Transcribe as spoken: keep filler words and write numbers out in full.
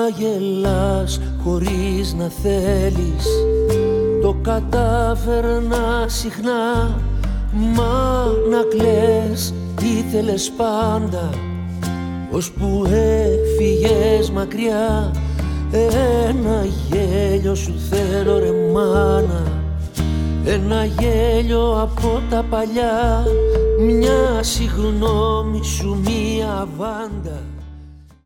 γελάς χωρίς να θέλεις, το κατάφερνα συχνά. Μα να κλαις ήθελες πάντα, ώσπου έφυγες μακριά. Ένα γέλιο σου θέλω ρε μάνα, ένα γέλιο από τα παλιά. Μια συγγνώμη σου, μια βάντα.